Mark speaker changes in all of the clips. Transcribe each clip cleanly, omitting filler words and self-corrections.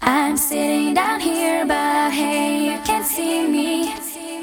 Speaker 1: I'm sitting down here, but hey, you can't see me.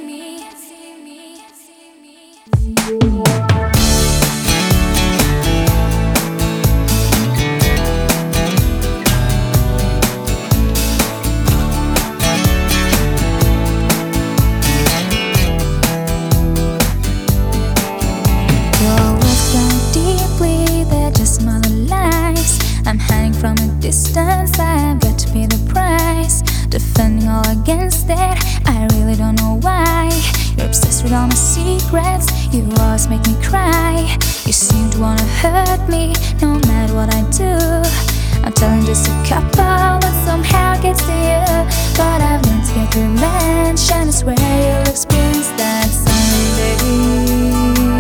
Speaker 1: Your words cut deeply, they're just my lies. I'm hiding from a distance, I've got to pay the price. Defending all against it, I really don't know why. You're obsessed with all my secrets, you always make me cry. You seem to wanna hurt me, no matter what I do. I'm telling just a couple, but somehow it gets to you. But I've learned to get revenge, and I swear you'll experience that someday.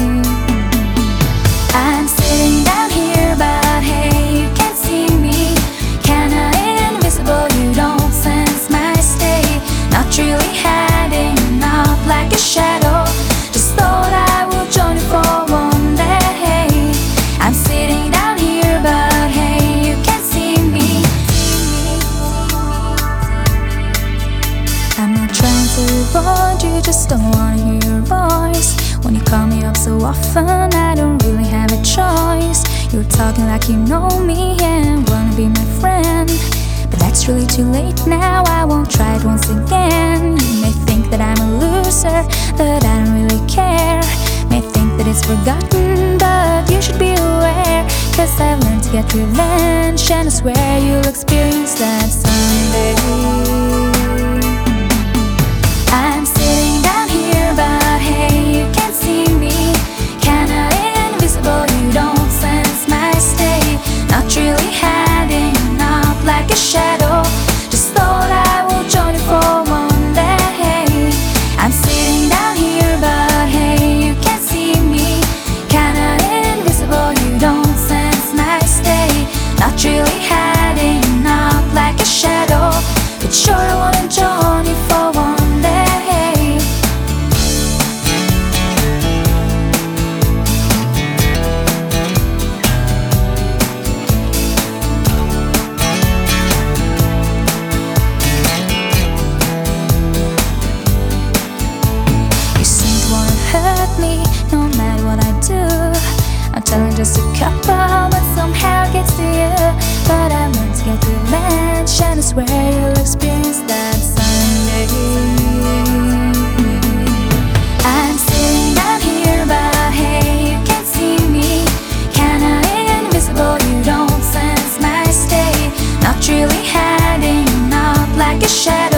Speaker 1: I'm sitting down here, but hey, you can't see me. Kinda invisible, you don't sense my state. Not really hiding, not like a shadow. Just thought I would join you for one day. I'm sitting down here, but hey, you can't see me. I'm not trying to avoid you, just don't wanna hear your voice. When you call me up so often, I don't really have a choice. You're talking like you know me and wanna be my friend, but that's really too late now, I won't try it once again. You may think that I'm a loser, but I don't really care. May think that it's forgotten, but you should be aware. Cause I've learned to get revenge, and I swear you'll experience that someday. I'm sitting down here, but hey, you can't see me. Kinda invisible, you don't sense my state. Not really hiding, not like a shadow. Just thought I would join you for one day. I'm sitting down here, but hey, you can't see me. Kinda invisible, you don't sense my state. Not really hiding, not like a shadow. But sure I wanna join you for one day. Hurt me, no matter what I do. I'm telling just a couple, but somehow it gets to you. But I've learned to get revenge, and I swear you'll experience that someday. I'm sitting down here, but hey, you can't see me. Kinda invisible, you don't sense my state. Not really hiding, not like a shadow.